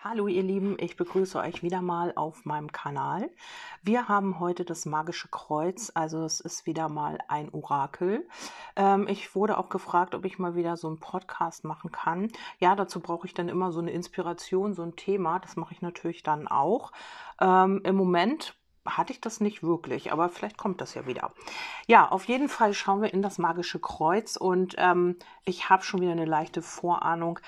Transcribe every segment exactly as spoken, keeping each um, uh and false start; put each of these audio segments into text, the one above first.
Hallo ihr Lieben, ich begrüße euch wieder mal auf meinem Kanal. Wir haben heute das magische Kreuz, also es ist wieder mal ein Orakel. Ähm, ich wurde auch gefragt, ob ich mal wieder so einen Podcast machen kann. Ja, dazu brauche ich dann immer so eine Inspiration, so ein Thema. Das mache ich natürlich dann auch. Ähm, im Moment hatte ich das nicht wirklich, aber vielleicht kommt das ja wieder. Ja, auf jeden Fall schauen wir in das magische Kreuz und ähm, ich habe schon wieder eine leichte Vorahnung.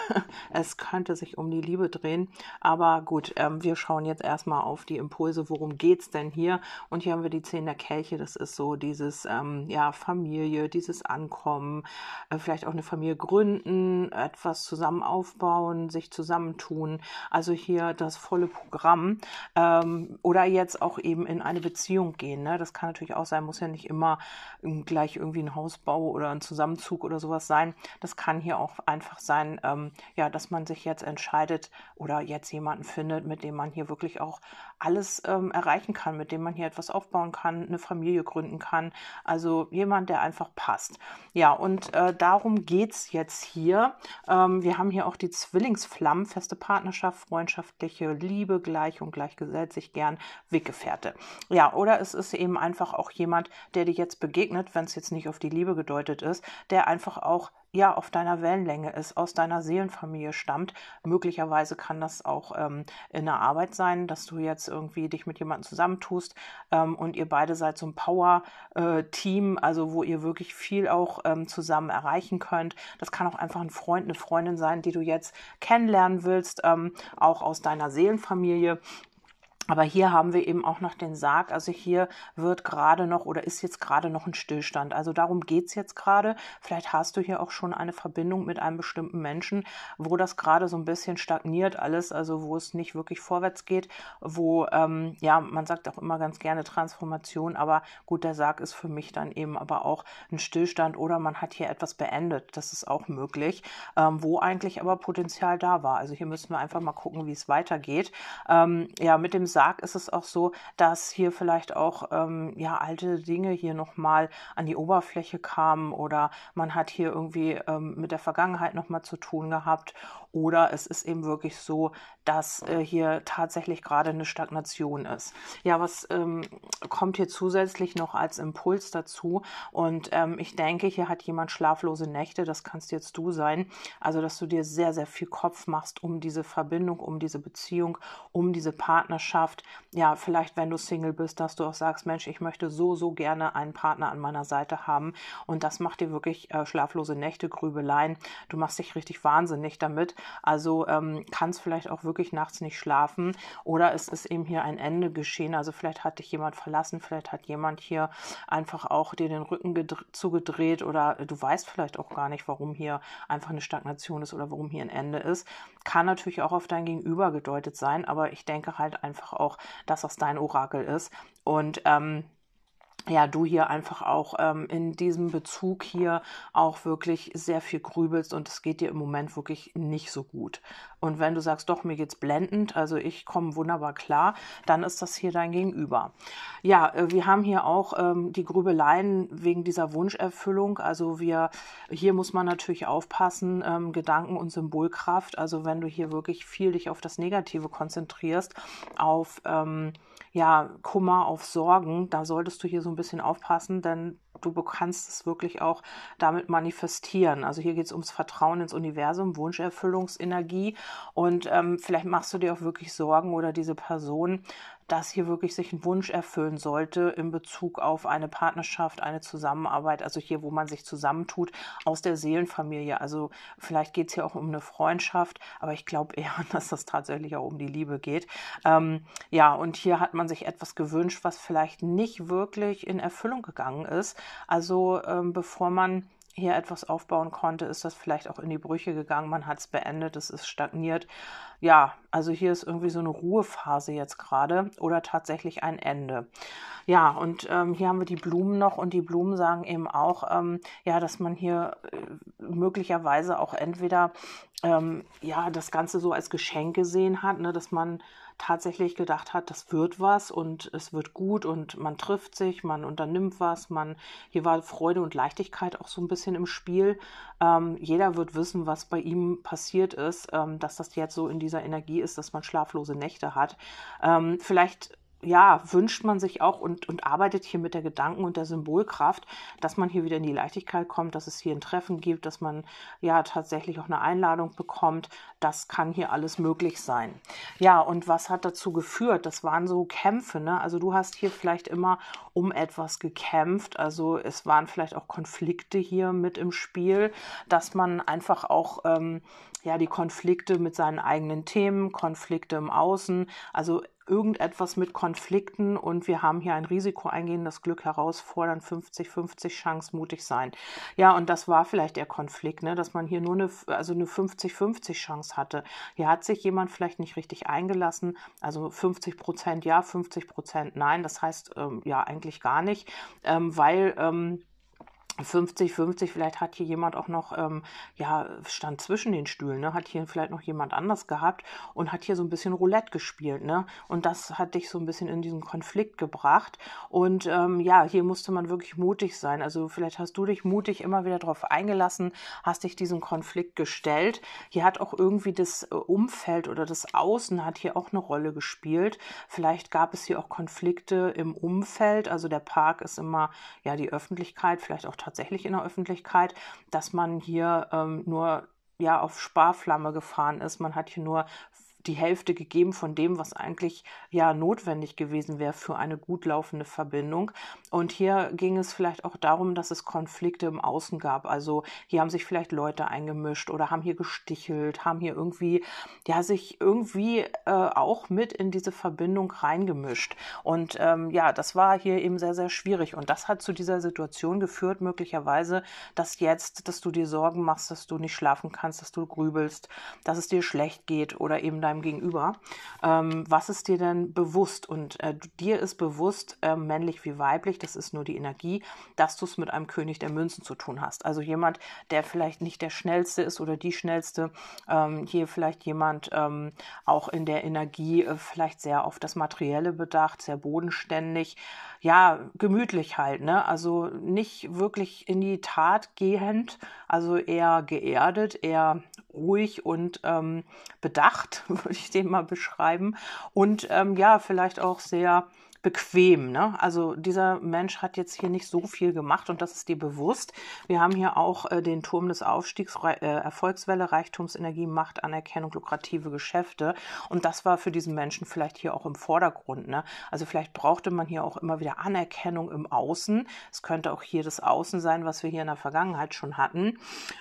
Es könnte sich um die Liebe drehen, aber gut, ähm, wir schauen jetzt erstmal auf die Impulse, worum geht's denn hier? Und hier haben wir die Zehn der Kelche, das ist so dieses, ähm, ja, Familie, dieses Ankommen, äh, vielleicht auch eine Familie gründen, etwas zusammen aufbauen, sich zusammentun, also hier das volle Programm, ähm, oder jetzt auch eben in eine Beziehung gehen, ne? Das kann natürlich auch sein, muss ja nicht immer ähm, gleich irgendwie ein Hausbau oder ein Zusammenzug oder sowas sein. Das kann hier auch einfach sein, ähm, ja, dass man sich jetzt entscheidet oder jetzt jemanden findet, mit dem man hier wirklich auch alles ähm, erreichen kann, mit dem man hier etwas aufbauen kann, eine Familie gründen kann. Also jemand, der einfach passt. Ja, und äh, darum geht's jetzt hier. Ähm, wir haben hier auch die Zwillingsflammen, feste Partnerschaft, freundschaftliche Liebe, gleich und gleich gesellt sich gern, Weggefährte. Ja, oder es ist eben einfach auch jemand, der dir jetzt begegnet, wenn es jetzt nicht auf die Liebe gedeutet ist, der einfach auch ja auf deiner Wellenlänge ist, aus deiner Seelenfamilie stammt. Möglicherweise kann das auch ähm, in der Arbeit sein, dass du jetzt irgendwie dich mit jemandem zusammentust ähm, und ihr beide seid so ein Power-Team, also wo ihr wirklich viel auch ähm, zusammen erreichen könnt. Das kann auch einfach ein Freund, eine Freundin sein, die du jetzt kennenlernen willst, ähm, auch aus deiner Seelenfamilie. Aber hier haben wir eben auch noch den Sarg, also hier wird gerade noch oder ist jetzt gerade noch ein Stillstand. Also darum geht's jetzt gerade. Vielleicht hast du hier auch schon eine Verbindung mit einem bestimmten Menschen, wo das gerade so ein bisschen stagniert alles, also wo es nicht wirklich vorwärts geht, wo, ähm, ja, man sagt auch immer ganz gerne Transformation, aber gut, der Sarg ist für mich dann eben aber auch ein Stillstand oder man hat hier etwas beendet. Das ist auch möglich, ähm, wo eigentlich aber Potenzial da war. Also hier müssen wir einfach mal gucken, wie es weitergeht. Ähm, ja, mit dem Sarg ist es auch so, dass hier vielleicht auch ähm, ja, alte Dinge hier nochmal an die Oberfläche kamen oder man hat hier irgendwie ähm, mit der Vergangenheit nochmal zu tun gehabt oder es ist eben wirklich so, dass äh, hier tatsächlich gerade eine Stagnation ist. Ja, was ähm, kommt hier zusätzlich noch als Impuls dazu? Und ähm, ich denke, hier hat jemand schlaflose Nächte, das kannst jetzt du sein. Also, dass du dir sehr, sehr viel Kopf machst um diese Verbindung, um diese Beziehung, um diese Partnerschaft. Ja, vielleicht, wenn du Single bist, dass du auch sagst, Mensch, ich möchte so, so gerne einen Partner an meiner Seite haben. Und das macht dir wirklich äh, schlaflose Nächte, Grübeleien. Du machst dich richtig wahnsinnig damit. Also ähm, kannst vielleicht auch wirklich nachts nicht schlafen. Oder es ist eben hier ein Ende geschehen. Also vielleicht hat dich jemand verlassen, vielleicht hat jemand hier einfach auch dir den Rücken zugedreht oder du weißt vielleicht auch gar nicht, warum hier einfach eine Stagnation ist oder warum hier ein Ende ist. Kann natürlich auch auf dein Gegenüber gedeutet sein, aber ich denke halt einfach auch, dass das dein Orakel ist. Und ähm, ja, du hier einfach auch ähm, in diesem Bezug hier auch wirklich sehr viel grübelst und es geht dir im Moment wirklich nicht so gut. Und wenn du sagst, doch, mir geht's blendend, also ich komme wunderbar klar, dann ist das hier dein Gegenüber. Ja, äh, wir haben hier auch ähm, die Grübeleien wegen dieser Wunscherfüllung. Also wir, hier muss man natürlich aufpassen, ähm, Gedanken- und Symbolkraft. Also wenn du hier wirklich viel dich auf das Negative konzentrierst, auf ähm, ja, Kummer, auf Sorgen, da solltest du hier so ein bisschen aufpassen, denn du kannst es wirklich auch damit manifestieren. Also hier geht es ums Vertrauen ins Universum, Wunscherfüllungsenergie und ähm, vielleicht machst du dir auch wirklich Sorgen oder diese Person, dass hier wirklich sich ein Wunsch erfüllen sollte in Bezug auf eine Partnerschaft, eine Zusammenarbeit, also hier, wo man sich zusammentut aus der Seelenfamilie. Also vielleicht geht es hier auch um eine Freundschaft, aber ich glaube eher, dass das tatsächlich auch um die Liebe geht. Ähm, ja, und hier hat man sich etwas gewünscht, was vielleicht nicht wirklich in Erfüllung gegangen ist. Also ähm, bevor man hier etwas aufbauen konnte, ist das vielleicht auch in die Brüche gegangen. Man hat es beendet, es ist stagniert. Ja, also hier ist irgendwie so eine Ruhephase jetzt gerade oder tatsächlich ein Ende. Ja, und ähm, hier haben wir die Blumen noch und die Blumen sagen eben auch, ähm, ja, dass man hier äh, möglicherweise auch entweder ähm, ja das Ganze so als Geschenk gesehen hat, ne, dass man tatsächlich gedacht hat, das wird was und es wird gut und man trifft sich, man unternimmt was, man, hier war Freude und Leichtigkeit auch so ein bisschen im Spiel. Ähm, jeder wird wissen, was bei ihm passiert ist, ähm, dass das jetzt so in dieser Energie ist, dass man schlaflose Nächte hat. Ähm, vielleicht ja, wünscht man sich auch und, und arbeitet hier mit der Gedanken- und der Symbolkraft, dass man hier wieder in die Leichtigkeit kommt, dass es hier ein Treffen gibt, dass man ja tatsächlich auch eine Einladung bekommt. Das kann hier alles möglich sein. Ja, und was hat dazu geführt? Das waren so Kämpfe, ne? Also du hast hier vielleicht immer um etwas gekämpft. Also es waren vielleicht auch Konflikte hier mit im Spiel, dass man einfach auch ähm, ja die Konflikte mit seinen eigenen Themen, Konflikte im Außen, also irgendetwas mit Konflikten und wir haben hier ein Risiko eingehen, das Glück herausfordern, fünfzig fünfzig Chance, mutig sein. Ja, und das war vielleicht der Konflikt, ne, dass man hier nur eine, also eine fünfzig fünfzig Chance hatte. Hier hat sich jemand vielleicht nicht richtig eingelassen, also fünfzig Prozent ja, fünfzig Prozent nein, das heißt ähm, ja eigentlich gar nicht, ähm, weil ähm, fünfzig fünfzig, vielleicht hat hier jemand auch noch, ähm, ja, stand zwischen den Stühlen, ne? Hat hier vielleicht noch jemand anders gehabt und hat hier so ein bisschen Roulette gespielt, ne? Und das hat dich so ein bisschen in diesen Konflikt gebracht. Und ähm, ja, hier musste man wirklich mutig sein. Also vielleicht hast du dich mutig immer wieder darauf eingelassen, hast dich diesem Konflikt gestellt. Hier hat auch irgendwie das äh, Umfeld oder das Außen hat hier auch eine Rolle gespielt. Vielleicht gab es hier auch Konflikte im Umfeld. Also der Park ist immer ja die Öffentlichkeit, vielleicht auch tatsächlich in der Öffentlichkeit, dass man hier ähm, nur ja auf Sparflamme gefahren ist. Man hat hier nur die Hälfte gegeben von dem, was eigentlich ja notwendig gewesen wäre für eine gut laufende Verbindung. Und hier ging es vielleicht auch darum, dass es Konflikte im Außen gab. Also hier haben sich vielleicht Leute eingemischt oder haben hier gestichelt, haben hier irgendwie, ja, sich irgendwie äh, auch mit in diese Verbindung reingemischt. Und ähm, ja, das war hier eben sehr, sehr schwierig. Und das hat zu dieser Situation geführt, möglicherweise, dass jetzt, dass du dir Sorgen machst, dass du nicht schlafen kannst, dass du grübelst, dass es dir schlecht geht oder eben deinem Gegenüber. Ähm, was ist dir denn bewusst? Und äh, dir ist bewusst, äh, männlich wie weiblich, das ist nur die Energie, dass du es mit einem König der Münzen zu tun hast. Also jemand, der vielleicht nicht der Schnellste ist oder die Schnellste. Ähm, hier vielleicht jemand ähm, auch in der Energie äh, vielleicht sehr auf das Materielle bedacht, sehr bodenständig. Ja, gemütlich halt, ne? Also nicht wirklich in die Tat gehend, also eher geerdet, eher ruhig und ähm, bedacht, würde ich den mal beschreiben. Und ähm, ja, vielleicht auch sehr bequem, ne? Also dieser Mensch hat jetzt hier nicht so viel gemacht und das ist dir bewusst. Wir haben hier auch äh, den Turm des Aufstiegs, äh, Erfolgswelle, Reichtumsenergie, Macht, Anerkennung, lukrative Geschäfte und das war für diesen Menschen vielleicht hier auch im Vordergrund, ne? Also vielleicht brauchte man hier auch immer wieder Anerkennung im Außen. Es könnte auch hier das Außen sein, was wir hier in der Vergangenheit schon hatten.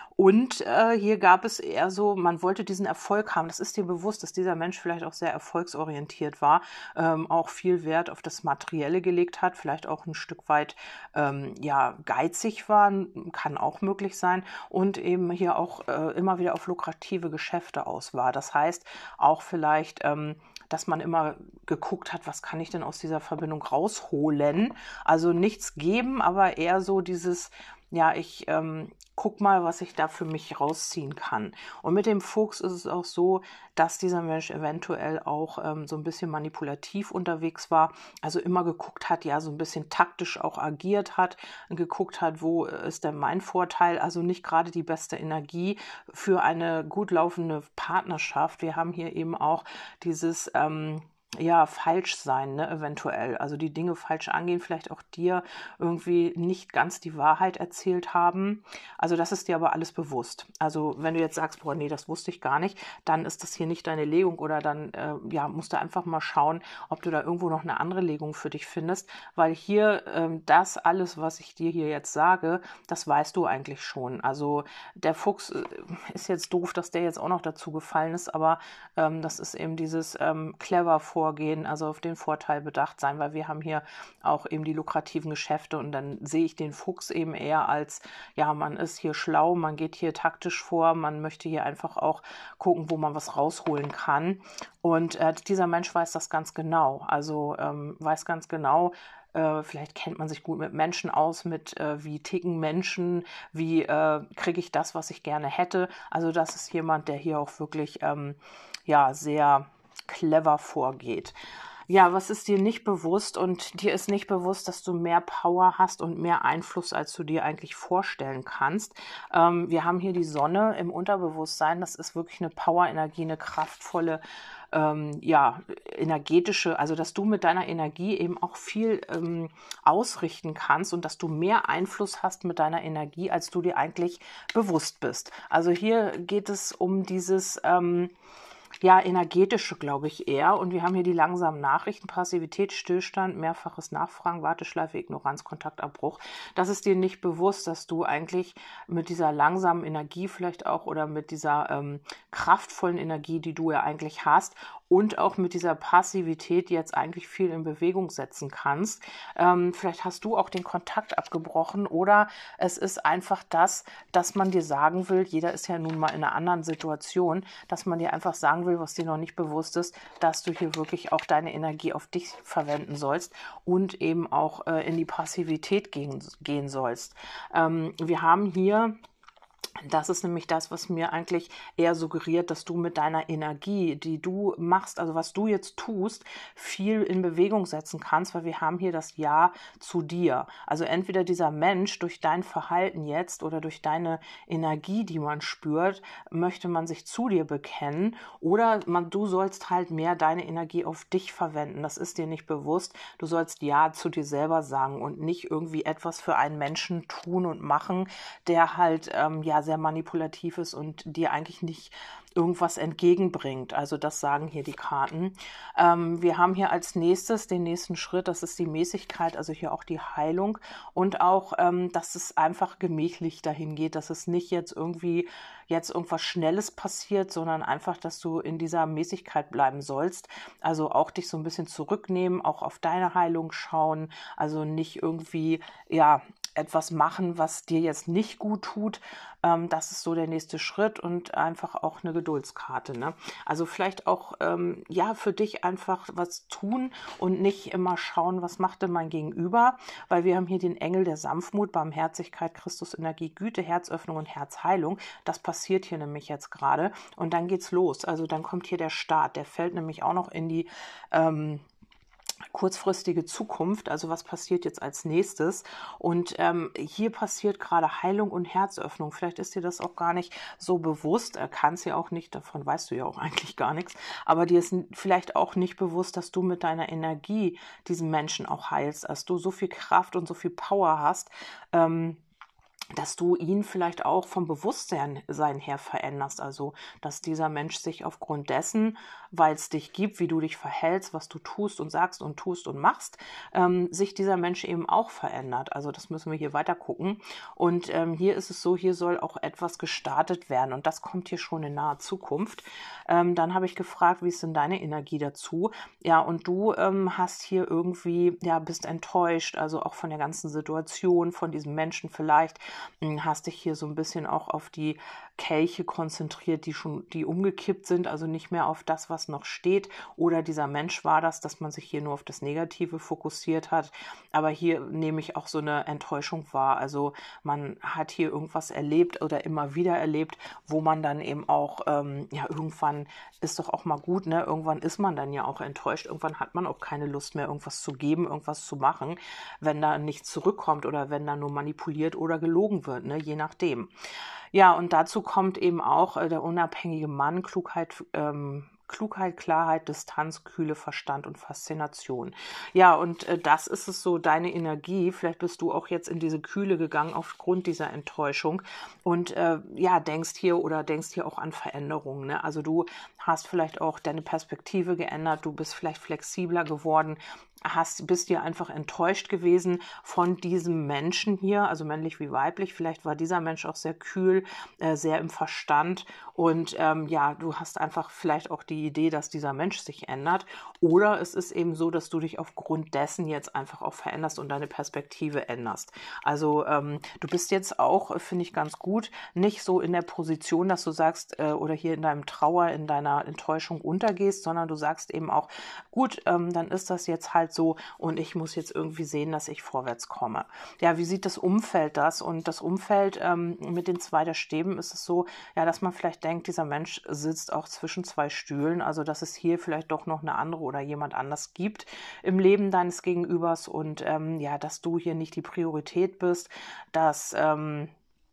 Und äh, hier gab es eher so, man wollte diesen Erfolg haben. Das ist dir bewusst, dass dieser Mensch vielleicht auch sehr erfolgsorientiert war, ähm, auch viel Wert auf das Materielle gelegt hat, vielleicht auch ein Stück weit ähm, ja, geizig war, kann auch möglich sein und eben hier auch äh, immer wieder auf lukrative Geschäfte aus war. Das heißt auch vielleicht, ähm, dass man immer geguckt hat, was kann ich denn aus dieser Verbindung rausholen? Also nichts geben, aber eher so dieses, ja, ich ähm, guck mal, was ich da für mich rausziehen kann. Und mit dem Fuchs ist es auch so, dass dieser Mensch eventuell auch ähm, so ein bisschen manipulativ unterwegs war, also immer geguckt hat, ja, so ein bisschen taktisch auch agiert hat, geguckt hat, wo ist denn mein Vorteil, also nicht gerade die beste Energie für eine gut laufende Partnerschaft. Wir haben hier eben auch dieses ähm, ja, falsch sein, ne, eventuell. Also die Dinge falsch angehen, vielleicht auch dir irgendwie nicht ganz die Wahrheit erzählt haben. Also das ist dir aber alles bewusst. Also wenn du jetzt sagst, boah, nee, das wusste ich gar nicht, dann ist das hier nicht deine Legung oder dann äh, ja, musst du einfach mal schauen, ob du da irgendwo noch eine andere Legung für dich findest, weil hier ähm, das alles, was ich dir hier jetzt sage, das weißt du eigentlich schon. Also der Fuchs äh, ist jetzt doof, dass der jetzt auch noch dazu gefallen ist, aber ähm, das ist eben dieses ähm, clever Vorgehen, also auf den Vorteil bedacht sein, weil wir haben hier auch eben die lukrativen Geschäfte und dann sehe ich den Fuchs eben eher als, ja, man ist hier schlau, man geht hier taktisch vor, man möchte hier einfach auch gucken, wo man was rausholen kann und äh, dieser Mensch weiß das ganz genau, also ähm, weiß ganz genau, äh, vielleicht kennt man sich gut mit Menschen aus, mit äh, wie ticken Menschen, wie äh, kriege ich das, was ich gerne hätte, also das ist jemand, der hier auch wirklich ähm, ja, sehr clever vorgeht. Ja, was ist dir nicht bewusst? Und dir ist nicht bewusst, dass du mehr Power hast und mehr Einfluss, als du dir eigentlich vorstellen kannst. Ähm, wir haben hier die Sonne im Unterbewusstsein. Das ist wirklich eine Power-Energie, eine kraftvolle, ähm, ja, energetische, also dass du mit deiner Energie eben auch viel ähm, ausrichten kannst und dass du mehr Einfluss hast mit deiner Energie, als du dir eigentlich bewusst bist. Also hier geht es um dieses... Ähm, ja, energetische, glaube ich, eher. Und wir haben hier die langsamen Nachrichten, Passivität, Stillstand, mehrfaches Nachfragen, Warteschleife, Ignoranz, Kontaktabbruch. Das ist dir nicht bewusst, dass du eigentlich mit dieser langsamen Energie vielleicht auch oder mit dieser ähm, kraftvollen Energie, die du ja eigentlich hast, und auch mit dieser Passivität jetzt eigentlich viel in Bewegung setzen kannst. Ähm, vielleicht hast du auch den Kontakt abgebrochen oder es ist einfach das, dass man dir sagen will, jeder ist ja nun mal in einer anderen Situation, dass man dir einfach sagen will, was dir noch nicht bewusst ist, dass du hier wirklich auch deine Energie auf dich verwenden sollst und eben auch äh, in die Passivität gehen, gehen sollst. Ähm, wir haben hier... Das ist nämlich das, was mir eigentlich eher suggeriert, dass du mit deiner Energie, die du machst, also was du jetzt tust, viel in Bewegung setzen kannst, weil wir haben hier das Ja zu dir. Also entweder dieser Mensch durch dein Verhalten jetzt oder durch deine Energie, die man spürt, möchte man sich zu dir bekennen oder man, du sollst halt mehr deine Energie auf dich verwenden. Das ist dir nicht bewusst. Du sollst Ja zu dir selber sagen und nicht irgendwie etwas für einen Menschen tun und machen, der halt ähm, ja sehr manipulativ ist und dir eigentlich nicht irgendwas entgegenbringt. Also das sagen hier die Karten. Ähm, wir haben hier als nächstes den nächsten Schritt, das ist die Mäßigkeit, also hier auch die Heilung und auch, ähm, dass es einfach gemächlich dahin geht, dass es nicht jetzt irgendwie jetzt irgendwas Schnelles passiert, sondern einfach, dass du in dieser Mäßigkeit bleiben sollst. Also auch dich so ein bisschen zurücknehmen, auch auf deine Heilung schauen, also nicht irgendwie, ja, etwas machen, was dir jetzt nicht gut tut. Ähm, das ist so der nächste Schritt und einfach auch eine Geduldskarte. Ne? Also vielleicht auch ähm, ja für dich einfach was tun und nicht immer schauen, was macht denn mein Gegenüber, weil wir haben hier den Engel der Sanftmut, Barmherzigkeit, Christusenergie, Güte, Herzöffnung und Herzheilung. Das passiert hier nämlich jetzt gerade und dann geht's los. Also dann kommt hier der Start, der fällt nämlich auch noch in die ähm, kurzfristige Zukunft, also was passiert jetzt als nächstes und ähm, hier passiert gerade Heilung und Herzöffnung, vielleicht ist dir das auch gar nicht so bewusst, er kann es ja auch nicht, davon weißt du ja auch eigentlich gar nichts, aber dir ist vielleicht auch nicht bewusst, dass du mit deiner Energie diesen Menschen auch heilst, dass du so viel Kraft und so viel Power hast, ähm, dass du ihn vielleicht auch vom Bewusstsein sein her veränderst, also dass dieser Mensch sich aufgrund dessen, weil es dich gibt, wie du dich verhältst, was du tust und sagst und tust und machst, ähm, sich dieser Mensch eben auch verändert. Also das müssen wir hier weiter gucken. Und ähm, hier ist es so, hier soll auch etwas gestartet werden und das kommt hier schon in naher Zukunft. Ähm, dann habe ich gefragt, wie ist denn deine Energie dazu? Ja, und du ähm, hast hier irgendwie, ja, bist enttäuscht, also auch von der ganzen Situation, von diesem Menschen vielleicht, hast dich hier so ein bisschen auch auf die Kelche konzentriert, die schon, die umgekippt sind, also nicht mehr auf das, was noch steht. Oder dieser Mensch war das, dass man sich hier nur auf das Negative fokussiert hat. Aber hier nehme ich auch so eine Enttäuschung wahr. Also man hat hier irgendwas erlebt oder immer wieder erlebt, wo man dann eben auch, ähm, ja, irgendwann ist doch auch mal gut, ne? Irgendwann ist man dann ja auch enttäuscht. Irgendwann hat man auch keine Lust mehr, irgendwas zu geben, irgendwas zu machen, wenn da nichts zurückkommt oder wenn da nur manipuliert oder gelogen wird, ne? Je nachdem. Ja, und dazu kommt eben auch äh, der unabhängige Mann, Klugheit, ähm, Klugheit, Klarheit, Distanz, Kühle, Verstand und Faszination. Ja, und äh, das ist es so, deine Energie. Vielleicht bist du auch jetzt in diese Kühle gegangen aufgrund dieser Enttäuschung und äh, ja, denkst hier oder denkst hier auch an Veränderungen. Ne? Also du hast vielleicht auch deine Perspektive geändert, du bist vielleicht flexibler geworden, hast, bist dir einfach enttäuscht gewesen von diesem Menschen hier, also männlich wie weiblich. Vielleicht war dieser Mensch auch sehr kühl, äh, sehr im Verstand und ähm, ja, du hast einfach vielleicht auch die Idee, dass dieser Mensch sich ändert oder es ist eben so, dass du dich aufgrund dessen jetzt einfach auch veränderst und deine Perspektive änderst. Also ähm, du bist jetzt auch, finde ich ganz gut, nicht so in der Position, dass du sagst äh, oder hier in deinem Trauer, in deiner dieser Enttäuschung untergehst, sondern du sagst eben auch, gut, ähm, dann ist das jetzt halt so und ich muss jetzt irgendwie sehen, dass ich vorwärts komme. Ja, wie sieht das Umfeld das? Und das Umfeld ähm, mit den zwei der Stäben ist es so, ja, dass man vielleicht denkt, dieser Mensch sitzt auch zwischen zwei Stühlen, also dass es hier vielleicht doch noch eine andere oder jemand anders gibt im Leben deines Gegenübers und ähm, ja, dass du hier nicht die Priorität bist, dass ähm,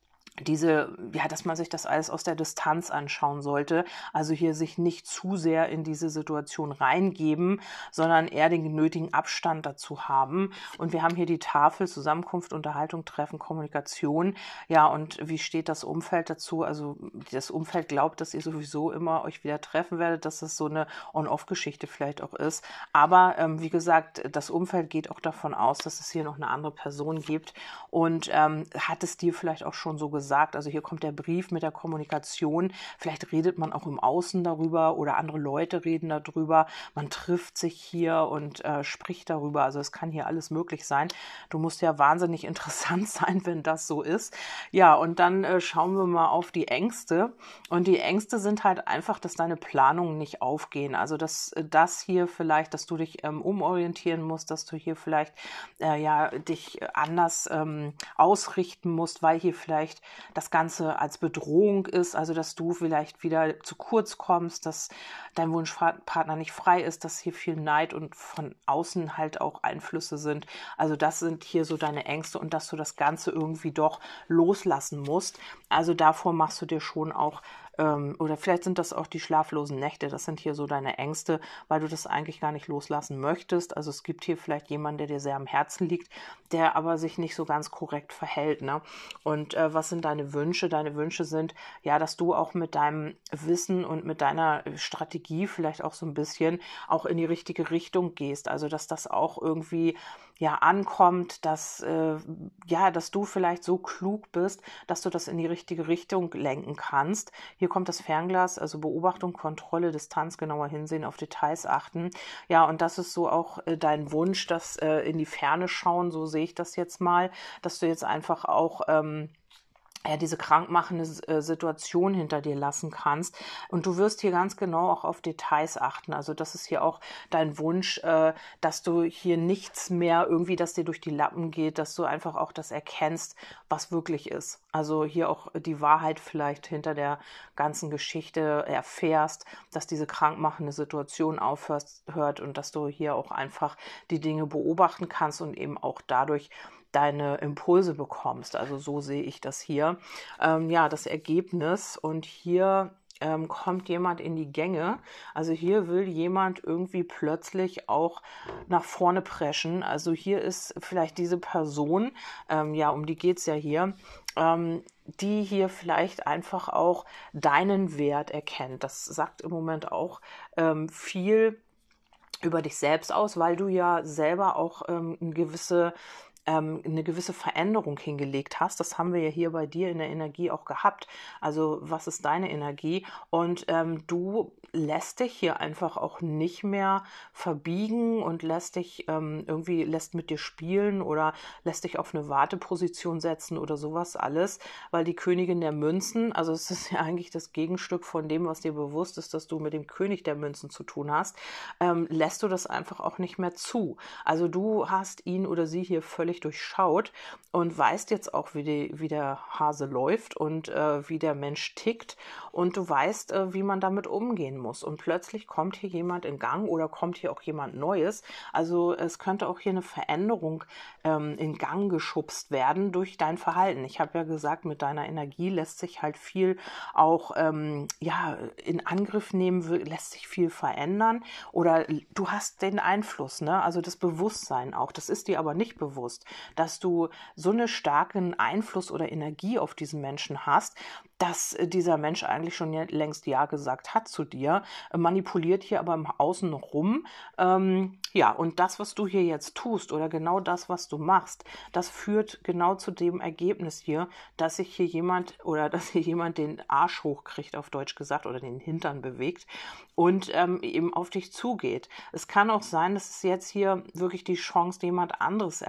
diese, ja, dass man sich das alles aus der Distanz anschauen sollte. Also hier sich nicht zu sehr in diese Situation reingeben, sondern eher den nötigen Abstand dazu haben. Und wir haben hier die Tafel Zusammenkunft, Unterhaltung, Treffen, Kommunikation. Ja, und wie steht das Umfeld dazu? Also das Umfeld glaubt, dass ihr sowieso immer euch wieder treffen werdet, dass es so eine On-Off-Geschichte vielleicht auch ist. Aber ähm, wie gesagt, das Umfeld geht auch davon aus, dass es hier noch eine andere Person gibt und ähm, hat es dir vielleicht auch schon so gesagt. Sagt. Also hier kommt der Brief mit der Kommunikation. Vielleicht redet man auch im Außen darüber oder andere Leute reden darüber. Man trifft sich hier und äh, spricht darüber. Also es kann hier alles möglich sein. Du musst ja wahnsinnig interessant sein, wenn das so ist. Ja, und dann äh, schauen wir mal auf die Ängste. Und die Ängste sind halt einfach, dass deine Planungen nicht aufgehen. Also dass das hier vielleicht, dass du dich ähm, umorientieren musst, dass du hier vielleicht äh, ja dich anders ähm, ausrichten musst, weil hier vielleicht das Ganze als Bedrohung ist, also dass du vielleicht wieder zu kurz kommst, dass dein Wunschpartner nicht frei ist, dass hier viel Neid und von außen halt auch Einflüsse sind. Also das sind hier so deine Ängste und dass du das Ganze irgendwie doch loslassen musst. Also davor machst du dir schon auch oder vielleicht sind das auch die schlaflosen Nächte, das sind hier so deine Ängste, weil du das eigentlich gar nicht loslassen möchtest. Also es gibt hier vielleicht jemanden, der dir sehr am Herzen liegt, der aber sich nicht so ganz korrekt verhält, ne? Und äh, was sind deine Wünsche? Deine Wünsche sind, ja, dass du auch mit deinem Wissen und mit deiner Strategie vielleicht auch so ein bisschen auch in die richtige Richtung gehst. Also dass das auch irgendwie ja ankommt, dass äh, ja, dass du vielleicht so klug bist, dass du das in die richtige Richtung lenken kannst. Hier kommt das Fernglas, also Beobachtung, Kontrolle, Distanz, genauer hinsehen, auf Details achten. Ja, und das ist so auch äh, dein Wunsch, dass äh, in die Ferne schauen, so sehe ich das jetzt mal, dass du jetzt einfach auch ähm, ja, diese krankmachende Situation hinter dir lassen kannst. Und du wirst hier ganz genau auch auf Details achten. Also das ist hier auch dein Wunsch, äh, dass du hier nichts mehr irgendwie, dass dir durch die Lappen geht, dass du einfach auch das erkennst, was wirklich ist. Also hier auch die Wahrheit vielleicht hinter der ganzen Geschichte erfährst, dass diese krankmachende Situation aufhört und dass du hier auch einfach die Dinge beobachten kannst und eben auch dadurch deine Impulse bekommst. Also so sehe ich das hier. Ähm, ja, das Ergebnis und hier ähm, kommt jemand in die Gänge. Also hier will jemand irgendwie plötzlich auch nach vorne preschen. Also hier ist vielleicht diese Person, ähm, ja, um die geht es ja hier, ähm, die hier vielleicht einfach auch deinen Wert erkennt. Das sagt im Moment auch ähm, viel über dich selbst aus, weil du ja selber auch ähm, eine gewisse eine gewisse Veränderung hingelegt hast. Das haben wir ja hier bei dir in der Energie auch gehabt. Also was ist deine Energie? Und ähm, du lässt dich hier einfach auch nicht mehr verbiegen und lässt dich ähm, irgendwie, lässt mit dir spielen oder lässt dich auf eine Warteposition setzen oder sowas alles, weil die Königin der Münzen, also es ist ja eigentlich das Gegenstück von dem, was dir bewusst ist, dass du mit dem König der Münzen zu tun hast, ähm, lässt du das einfach auch nicht mehr zu. Also du hast ihn oder sie hier völlig durchschaut und weißt jetzt auch, wie, die, wie der Hase läuft und äh, wie der Mensch tickt und du weißt, äh, wie man damit umgehen muss. Und plötzlich kommt hier jemand in Gang oder kommt hier auch jemand Neues. Also es könnte auch hier eine Veränderung ähm, in Gang geschubst werden durch dein Verhalten. Ich habe ja gesagt, mit deiner Energie lässt sich halt viel auch ähm, ja, in Angriff nehmen, lässt sich viel verändern oder du hast den Einfluss, ne? Also das Bewusstsein auch. Das ist dir aber nicht bewusst, dass du so einen starken Einfluss oder Energie auf diesen Menschen hast, dass dieser Mensch eigentlich schon längst Ja gesagt hat zu dir, manipuliert hier aber im Außen rum. Ähm, ja, und das, was du hier jetzt tust oder genau das, was du machst, das führt genau zu dem Ergebnis hier, dass sich hier jemand oder dass hier jemand den Arsch hochkriegt, auf Deutsch gesagt, oder den Hintern bewegt und ähm, eben auf dich zugeht. Es kann auch sein, dass es jetzt hier wirklich die Chance jemand anderes ergreift,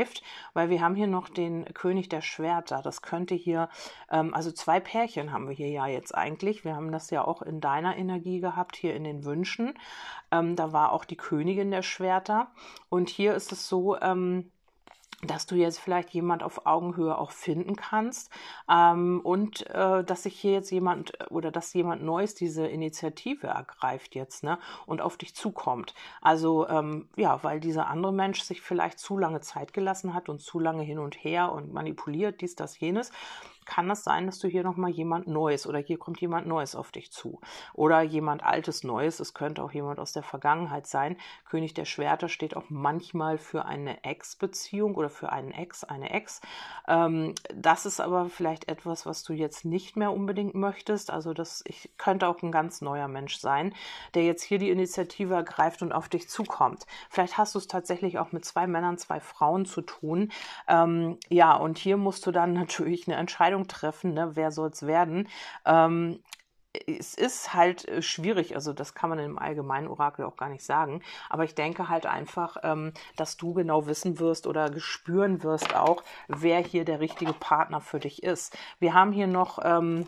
ergreift, weil wir haben hier noch den König der Schwerter. Das könnte hier, ähm, also zwei Pärchen haben wir hier ja jetzt eigentlich. Wir haben das ja auch in deiner Energie gehabt, hier in den Wünschen. Ähm, da war auch die Königin der Schwerter. Und hier ist es so, ähm, dass du jetzt vielleicht jemand auf Augenhöhe auch finden kannst, ähm, und äh, dass sich hier jetzt jemand oder dass jemand Neues diese Initiative ergreift jetzt, ne, und auf dich zukommt. Also ähm, ja, weil dieser andere Mensch sich vielleicht zu lange Zeit gelassen hat und zu lange hin und her und manipuliert, dies, das, jenes. Kann es sein, dass du hier nochmal jemand Neues oder hier kommt jemand Neues auf dich zu oder jemand Altes Neues. Es könnte auch jemand aus der Vergangenheit sein. König der Schwerter steht auch manchmal für eine Ex-Beziehung oder für einen Ex, eine Ex. Ähm, das ist aber vielleicht etwas, was du jetzt nicht mehr unbedingt möchtest. Also das ich, könnte auch ein ganz neuer Mensch sein, der jetzt hier die Initiative ergreift und auf dich zukommt. Vielleicht hast du es tatsächlich auch mit zwei Männern, zwei Frauen zu tun. Ähm, ja, und hier musst du dann natürlich eine Entscheidung treffen, ne? Wer soll es werden? Ähm, es ist halt äh, schwierig, also das kann man im allgemeinen Orakel auch gar nicht sagen, aber ich denke halt einfach, ähm, dass du genau wissen wirst oder spüren wirst auch, wer hier der richtige Partner für dich ist. Wir haben hier noch ähm,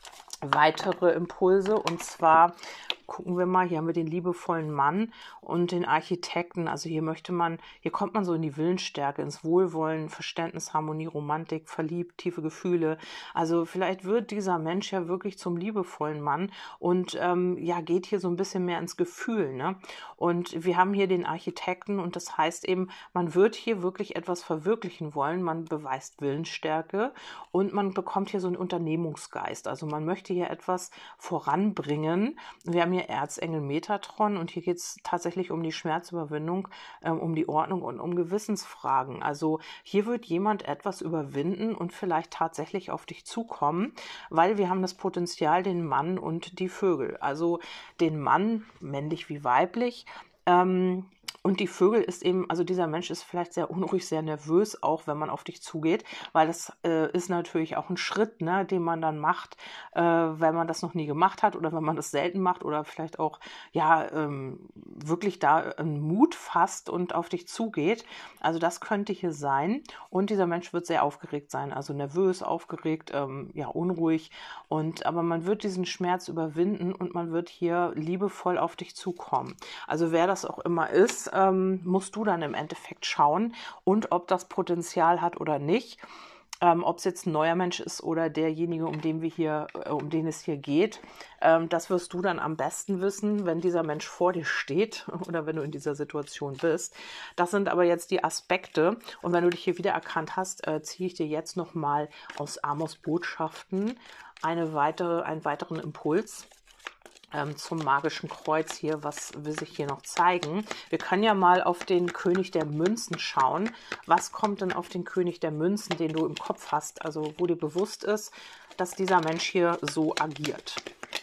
weitere Impulse und zwar gucken wir mal, hier haben wir den liebevollen Mann und den Architekten. Also hier möchte man, hier kommt man so in die Willensstärke, ins Wohlwollen, Verständnis, Harmonie, Romantik, verliebt, tiefe Gefühle. Also vielleicht wird dieser Mensch ja wirklich zum liebevollen Mann und ähm, ja, geht hier so ein bisschen mehr ins Gefühl, ne? Und wir haben hier den Architekten und das heißt eben, man wird hier wirklich etwas verwirklichen wollen, man beweist Willensstärke und man bekommt hier so einen Unternehmungsgeist. Also man möchte hier etwas voranbringen. Wir haben hier Erzengel Metatron und hier geht es tatsächlich um die Schmerzüberwindung, ähm, um die Ordnung und um Gewissensfragen. Also hier wird jemand etwas überwinden und vielleicht tatsächlich auf dich zukommen, weil wir haben das Potenzial, den Mann und die Vögel. Also den Mann, männlich wie weiblich, ähm, und die Vögel ist eben, also dieser Mensch ist vielleicht sehr unruhig, sehr nervös, auch wenn man auf dich zugeht, weil das äh, ist natürlich auch ein Schritt, ne, den man dann macht, äh, wenn man das noch nie gemacht hat oder wenn man das selten macht oder vielleicht auch, ja, ähm, wirklich da einen Mut fasst und auf dich zugeht. Also das könnte hier sein und dieser Mensch wird sehr aufgeregt sein, also nervös, aufgeregt, ähm, ja, unruhig und, aber man wird diesen Schmerz überwinden und man wird hier liebevoll auf dich zukommen. Also wer das auch immer ist, ähm, musst du dann im Endeffekt schauen und ob das Potenzial hat oder nicht. Ähm, ob es jetzt ein neuer Mensch ist oder derjenige, um den wir hier, äh, um den es hier geht, ähm, das wirst du dann am besten wissen, wenn dieser Mensch vor dir steht oder wenn du in dieser Situation bist. Das sind aber jetzt die Aspekte und wenn du dich hier wieder erkannt hast, äh, ziehe ich dir jetzt nochmal aus Amos Botschaften eine weitere, einen weiteren Impuls ähm, zum magischen Kreuz hier. Was will sich hier noch zeigen? Wir können ja mal auf den König der Münzen schauen. Was kommt denn auf den König der Münzen, den du im Kopf hast, also wo dir bewusst ist, dass dieser Mensch hier so agiert?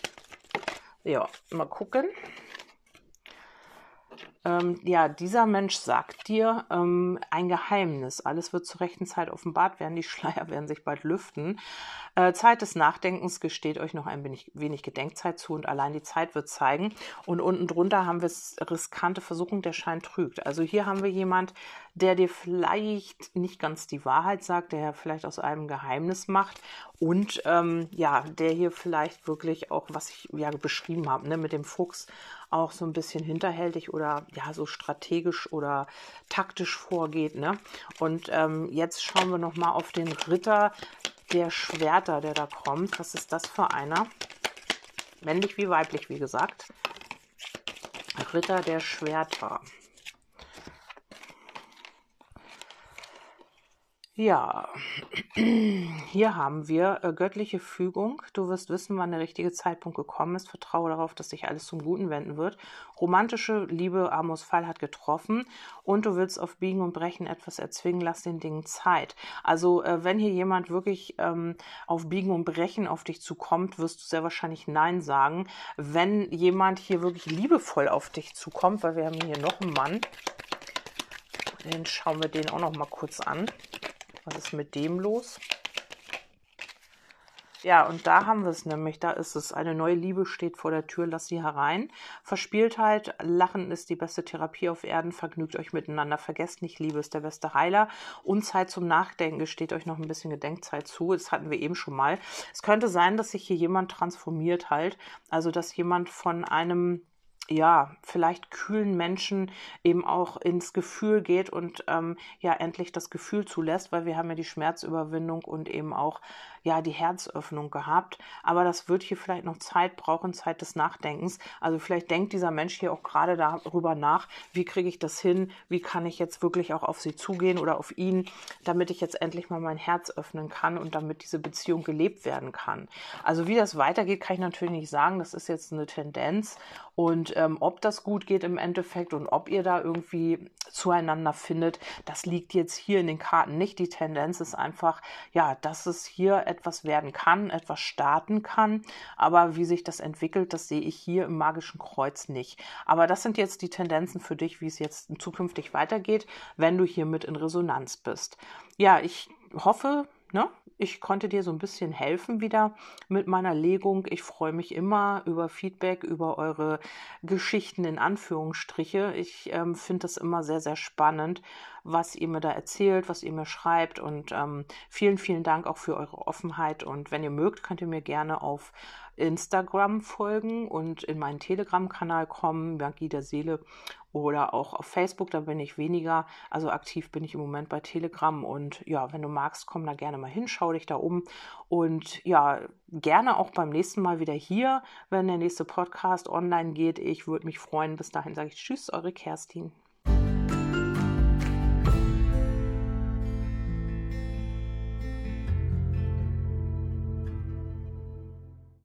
Ja, mal gucken. Ähm, ja, dieser Mensch sagt dir ähm, ein Geheimnis. Alles wird zur rechten Zeit offenbart werden. Die Schleier werden sich bald lüften. Äh, Zeit des Nachdenkens gesteht euch noch ein wenig, wenig Gedenkzeit zu und allein die Zeit wird zeigen. Und unten drunter haben wir riskante Versuchung, der Schein trügt. Also hier haben wir jemand, der dir vielleicht nicht ganz die Wahrheit sagt, der vielleicht aus einem Geheimnis macht und ähm, ja, der hier vielleicht wirklich auch, was ich ja beschrieben habe, ne, mit dem Fuchs auch so ein bisschen hinterhältig oder ja so strategisch oder taktisch vorgeht, ne? Und ähm, jetzt schauen wir noch mal auf den Ritter der Schwerter, der da kommt. Was ist das für einer? Männlich wie weiblich, wie gesagt. Ritter der Schwerter. Ja, hier haben wir äh, göttliche Fügung. Du wirst wissen, wann der richtige Zeitpunkt gekommen ist. Vertraue darauf, dass sich alles zum Guten wenden wird. Romantische Liebe, Amos Fall hat getroffen und du willst auf Biegen und Brechen etwas erzwingen. Lass den Dingen Zeit. Also äh, wenn hier jemand wirklich ähm, auf Biegen und Brechen auf dich zukommt, wirst du sehr wahrscheinlich Nein sagen. Wenn jemand hier wirklich liebevoll auf dich zukommt, weil wir haben hier noch einen Mann, den schauen wir den auch noch mal kurz an. Was ist mit dem los? Ja, und da haben wir es nämlich. Da ist es. Eine neue Liebe steht vor der Tür. Lass sie herein. Verspieltheit. Lachen ist die beste Therapie auf Erden. Vergnügt euch miteinander. Vergesst nicht, Liebe ist der beste Heiler. Und Zeit zum Nachdenken. Steht euch noch ein bisschen Gedenkzeit zu. Das hatten wir eben schon mal. Es könnte sein, dass sich hier jemand transformiert halt. Also, dass jemand von einem ja, vielleicht kühlen Menschen eben auch ins Gefühl geht und ähm, ja, endlich das Gefühl zulässt, weil wir haben ja die Schmerzüberwindung und eben auch ja, die Herzöffnung gehabt. Aber das wird hier vielleicht noch Zeit brauchen, Zeit des Nachdenkens. Also vielleicht denkt dieser Mensch hier auch gerade darüber nach, wie kriege ich das hin, wie kann ich jetzt wirklich auch auf sie zugehen oder auf ihn, damit ich jetzt endlich mal mein Herz öffnen kann und damit diese Beziehung gelebt werden kann. Also wie das weitergeht, kann ich natürlich nicht sagen. Das ist jetzt eine Tendenz. Und ähm, ob das gut geht im Endeffekt und ob ihr da irgendwie zueinander findet, das liegt jetzt hier in den Karten nicht. Die Tendenz ist einfach, ja, dass es hier etwas werden kann, etwas starten kann. Aber wie sich das entwickelt, das sehe ich hier im magischen Kreuz nicht. Aber das sind jetzt die Tendenzen für dich, wie es jetzt zukünftig weitergeht, wenn du hiermit in Resonanz bist. Ja, ich hoffe, ne, ich konnte dir so ein bisschen helfen wieder mit meiner Legung. Ich freue mich immer über Feedback, über eure Geschichten in Anführungsstriche. Ich ähm, finde das immer sehr, sehr spannend, was ihr mir da erzählt, was ihr mir schreibt. Und ähm, vielen, vielen Dank auch für eure Offenheit. Und wenn ihr mögt, könnt ihr mir gerne auf Instagram folgen und in meinen Telegram-Kanal kommen, Magie der Seele, oder auch auf Facebook, da bin ich weniger, also aktiv bin ich im Moment bei Telegram und ja, wenn du magst, komm da gerne mal hin, schau dich da um und ja, gerne auch beim nächsten Mal wieder hier, wenn der nächste Podcast online geht. Ich würde mich freuen. Bis dahin sage ich Tschüss, eure Kerstin.